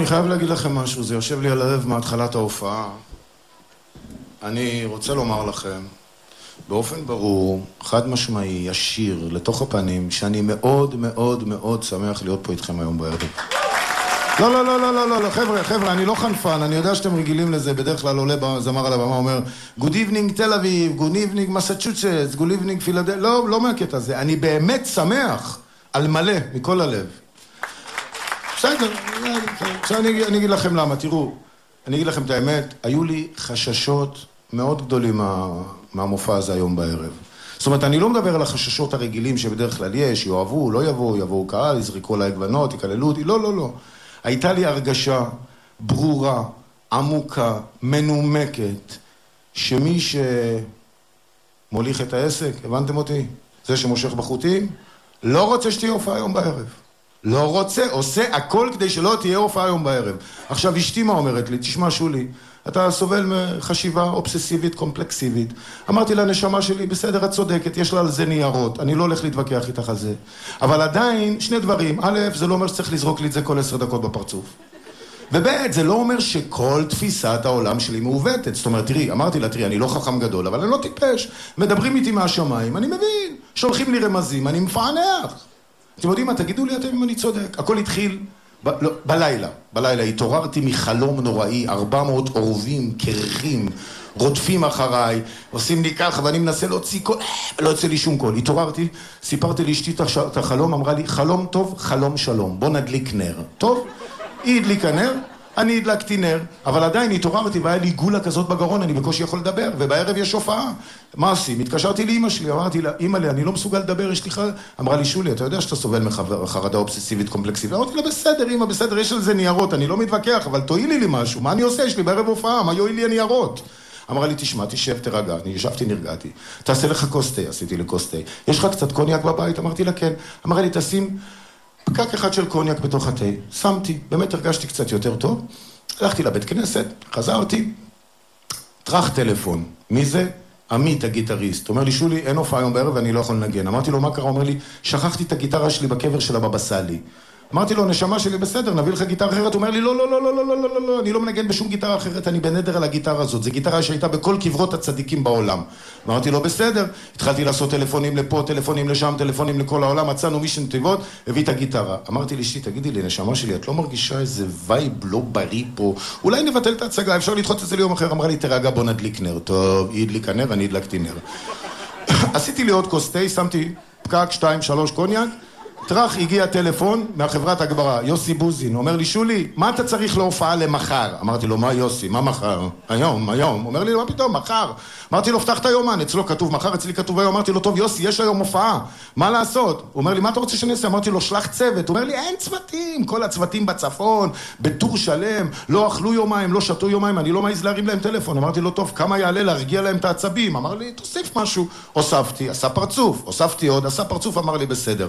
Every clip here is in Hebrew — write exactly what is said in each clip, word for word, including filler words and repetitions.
אני חייב להגיד לכם משהו, זה יושב לי על הלב מהתחלת ההופעה. אני רוצה לומר לכם, באופן ברור, חד משמעי, ישיר, לתוך הפנים, שאני מאוד מאוד מאוד שמח להיות פה איתכם היום בערב. לא, לא, לא, לא, לא, לא, חבר'ה, חבר'ה, אני לא חנפן, אני יודע שאתם רגילים לזה, בדרך כלל עולה זמר על הבמה, אומר, Good evening תל אביב, Good evening מסצ'וסטס, Good evening פילדלפיה, לא, לא מהקטע הזה, אני באמת שמח על מלא, מכל הלב. בסדר, עכשיו אני, אני אגיד לכם למה, תראו, אני אגיד לכם את האמת, היו לי חששות מאוד גדולים מה, מהמופע הזה היום בערב. זאת אומרת, אני לא מדבר על החששות הרגילים שבדרך כלל יש, יאהבו, לא יבואו, יבואו קהל, יזרקו עליי גוונות, יקללו אותי, לא, לא, לא. הייתה לי הרגשה ברורה, עמוקה, מנומקת, שמי שמוליך את העסק, הבנתם אותי? זה שמושך בחוטים, לא רוצה שתהיה הופעה היום בערב. לא רוצה, עושה הכל כדי שלא תהיה הופעה היום בערב. עכשיו, אשתי מה אומרת לי? תשמע, שולי, אתה סובל מחשיבה אובססיבית, קומפלקסיבית. אמרתי לנשמה שלי, בסדר, את צודקת, יש לה על זה ניירות, אני לא הולך להתווכח איתך על זה. אבל עדיין, שני דברים. א', זה לא אומר שצריך לזרוק לי את זה כל עשר דקות בפרצוף. וב', זה לא אומר שכל תפיסת העולם שלי מעוותת. זאת אומרת, תראי, אמרתי לה, תראי, אני לא חכם גדול, אבל אני לא טיפש. מדברים איתי מהשמיים, אני מבין. שולחים לי רמזים, אני מפענח. אתם יודעים מה? תגידו לי אתם אם אני צודק. הכל התחיל ב- לא, בלילה. בלילה התעוררתי מחלום נוראי, ארבע מאות עורבים, קרחים, רודפים אחריי, עושים לי ככה ואני מנסה להוציא קול, לא יוצא לי שום קול. התעוררתי, סיפרתי לאשתי את החלום, אמרה לי, חלום טוב, חלום שלום, בוא נדליק נר. טוב? היא הדליקה נר, אני הדלקתי נר, אבל עדיין התעוררתי והיה לי גולה כזאת בגרון, אני בקושי יכול לדבר, ובערב יש הופעה. מה עושים? התקשרתי לאמא שלי, אמרתי לה, אמא לי, אני לא מסוגל לדבר, יש לי חרדה. אמרה לי, שולי, אתה יודע שאתה סובל מחרדה אובססיבית קומפלקסיבית? אמרתי לה, בסדר, אמא, בסדר, יש על זה ניירות, אני לא מתווכח, אבל תועילי לי משהו, מה אני עושה? יש לי בערב הופעה, מה יועיל לי הניירות? אמרה לי, תשמע, תשב, תרגע, אני ישבתי, נרגעתי. תעשה לך קוסטי, עשיתי לי קוסטי. יש לך קצת קוניאק בבית? אמרתי לה, כן. אמרה לי, תשים פקק אחד של קוניאק בתוך התה. שמתי, באמת הרגשתי קצת יותר טוב. הלכתי לבית כנסת, חזרתי, טרח טלפון. מי זה? עמית, הגיטריסט. אומר לי, שולי, אין הופעה היום בערב ואני לא יכול לנגן. אמרתי לו, מה קרה? אומר לי, שכחתי את הגיטרה שלי בקבר של הבבא סאלי. אמרתי לו, נשמה שלי בסדר, נביא לך גיטרה אחרת. הוא אומר לי, לא, לא, לא, לא, לא, לא, לא, לא, אני לא מנגן בשום גיטרה אחרת, אני בנדר על הגיטרה הזאת. זו גיטרה שהייתה בכל קברות הצדיקים בעולם. אמרתי לו, בסדר. התחלתי לעשות טלפונים לפה, טלפונים לשם, טלפונים לכל העולם, מצאנו מי שנתיבות, הביא את הגיטרה. אמרתי לאשתי, תגידי לי, נשמה שלי, את לא מרגישה איזה וייב לא בריא פה? אולי נבטל את ההצגה, אפשר לדחות את זה ליום אחר. אמרה לי, תרגע, בוא נדליק נר. טוב, היא הדליקה נר, אני הדלקתי נר. עשיתי לי עוד קוסטי, שמתי פקק, שתיים, שלוש קוניאק. טרח, הגיע טלפון מהחברת הגברה, יוסי בוזין, אומר לי, שולי, מה אתה צריך להופעה למחר? אמרתי לו, מה יוסי, מה מחר? היום, היום. אומר לי, מה פתאום, מחר? אמרתי לו, פתח את היומן, אצלו כתוב מחר, אצלי כתוב היום. אמרתי לו, טוב, יוסי, יש היום הופעה, מה לעשות? הוא אומר לי, מה אתה רוצה שאני אעשה? אמרתי לו, שלח צוות. הוא אומר לי, אין צוותים, כל הצוותים בצפון, בטור שלם, לא אכלו יומיים, לא שתו יומיים, אני לא מעיז להרים להם טלפון. אמרתי לו, טוב, כמה יעלה להרגיע להם את העצבים? אמר לי, תוסיף משהו. הוספתי, עשה פרצוף, הוספתי עוד, עשה פרצוף, אמר לי, בסדר.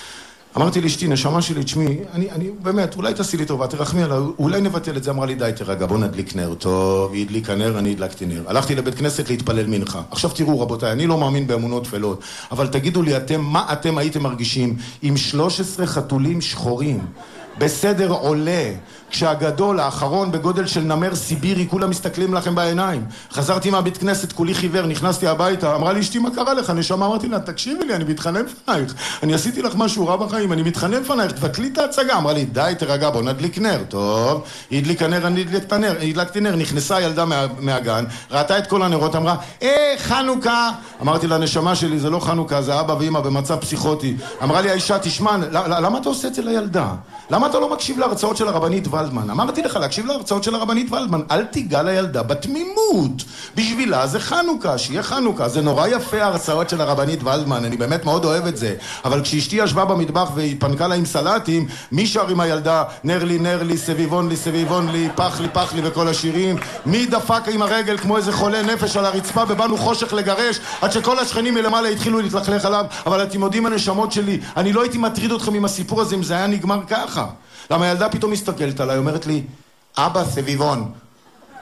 אמרתי לאשתי, נשמה שלי, תשמעי, אני, אני, באמת, אולי תעשי לי טובה, תרחמי עליי, אולי נבטל את זה. אמרה לי, די, תרגע, בוא נדליק נר. טוב, היא הדליקה נר, אני הדלקתי נר. הלכתי לבית כנסת להתפלל מנחה. עכשיו תראו, רבותיי, אני לא מאמין באמונות תפלות, אבל תגידו לי, אתם, מה אתם הייתם מרגישים עם שלוש עשרה חתולים שחורים, בסדר עולה, כשהגדול, האחרון, בגודל של נמר סיבירי, כולם מסתכלים לכם בעיניים. חזרתי מהבית כנסת, כולי חיוור, נכנסתי הביתה, אמרה לי, אשתי, מה קרה לך? נשמה, אמרתי לה, תקשיבי לי, אני מתחנן פנייך. אני עשיתי לך משהו רע בחיים, אני מתחנן פנייך, תבטלי את ההצגה. אמרה לי, די, תרגע, בוא נדליק נר. טוב, היא הדליקה נר, אני הדליקת נר, הדלקתי נר, נכנסה ילדה מה, מהגן, ראתה את כל הנרות, אמרה, אה, חנוכה. אמרתי לה, נשמה שלי, זה לא חנוכה, זה אבא ואמא במצב פסיכוטי. אמרה לי, האישה, תשמע, למה אתה עושה את זה לילדה? למה אתה לא מקשיב להרצאות של הרבנית ולדמן? אמרתי לך להקשיב להרצאות של הרבנית ולדמן, אל תיגע לילדה בתמימות. בשבילה זה חנוכה, שיהיה חנוכה. זה נורא יפה ההרצאות של הרבנית ולדמן, אני באמת מאוד אוהב את זה. אבל כשאשתי ישבה במטבח והתפנקה לה עם סלטים, מי שר עם הילדה? נר לי, נר לי, סביבון לי, סביבון לי, פח לי, פח לי וכל השירים? מי דפק עם הרגל כמו איזה חולה נפש על הרצפה ובאנו חושך לגרש עד שכל השכנים מלמעלה התחילו להתלכלך עליו? אבל אתם יודעים הנשמות שלי, אני לא הייתי מטריד אתכם עם הסיפור הזה אם זה היה נגמר ככה. למה הילדה פתאום מסתכלת עליי, אומרת לי, אבא סביבון.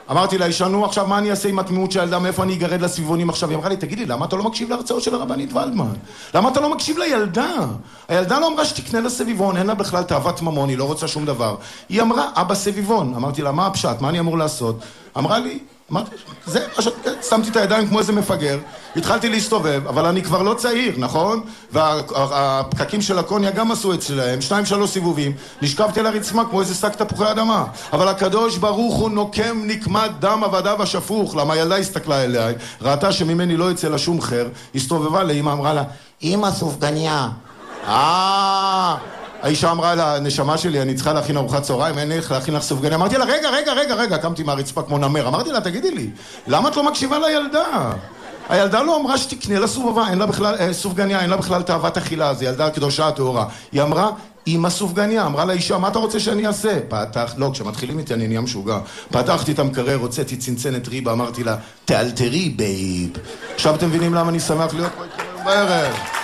אמרתי לה, ישנו עכשיו, מה אני אעשה עם התמימות של הילדה, מאיפה אני אגרד לסביבונים עכשיו? היא אמרה לי, תגידי, למה אתה לא מקשיב להרצאות של הרבנית ולדמן? למה אתה לא מקשיב לילדה? הילדה לא אמרה שתקנה לסביבון, אין לה בכלל תאוות ממון, היא לא רוצה שום דבר. היא אמרה, אבא סביבון. אמרתי לה, מה הפשט? מה אני אמור לעשות? אמרה לי, אמרתי, זה, שמתי את הידיים כמו איזה מפגר, התחלתי להסתובב, אבל אני כבר לא צעיר, נכון? והפקקים של הקוניה גם עשו אצלהם, שניים שלוש סיבובים, נשכבתי על הרצמה כמו איזה שק תפוחי אדמה. אבל הקדוש ברוך הוא נוקם נקמת דם עבדיו השפוך, למה הילדה הסתכלה אליי, ראתה שממני לא יצא לה שום חר, הסתובבה לאמא, אמרה לה, אמא סופגניה. אה... האישה אמרה לה, נשמה שלי, אני צריכה להכין ארוחת צהריים, אין לי איך להכין לך סופגניה. אמרתי לה, רגע, רגע, רגע, רגע, קמתי מהרצפה כמו נמר. אמרתי לה, תגידי לי, למה את לא מקשיבה לילדה? הילדה לא אמרה שתקנה לה סובבה, אין לה בכלל, אה, סופגניה, אין לה בכלל תאוות אכילה, זה ילדה קדושה הטהורה. היא אמרה, אמא סופגניה, אמרה לאישה, מה אתה רוצה שאני אעשה? פתח, לא, כשמתחילים איתי אני נהיה משוגע. פתחתי את המקרר, הוצאתי צנצנת ריבה, אמרתי לה, תאלתרי בייב. עכשיו אתם מבינים למה אני שמח להיות פה איתכם בערב.